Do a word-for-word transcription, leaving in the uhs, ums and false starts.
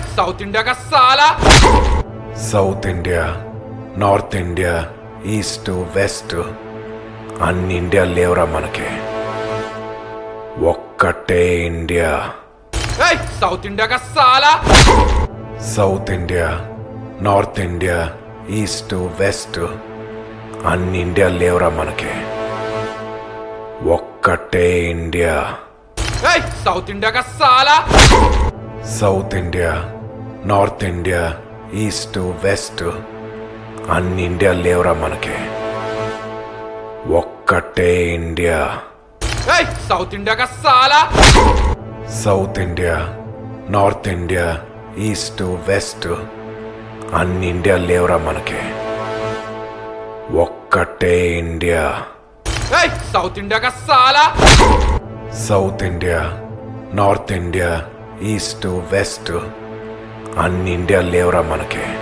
South India కా సాలా South India, North India, east, west అన్ని ఇండియా లేవురా మనకి. ఒక్కటే ఇండియా. సౌత్ ఇండియా కా సాలా South India, North India, east, west అన్ని ఇండియా లేవురా మనకి. ఒక్కటే ఇండియా. సౌత్ ఇండియా కా సాలా South India, North India, east, west అన్ని ఇండియా లేవురా మనకి. ఒక్కటే ఇండియా. సౌత్ ఇండియా కా సాలా South India, North India, east, west అన్ని ఇండియా లేవురా మనకి. ఒక్కటే ఇండియా. సౌత్ ఇండియా కా సాలా South India, North India, east, west అన్ని ఇండియా లేవురా మనకి.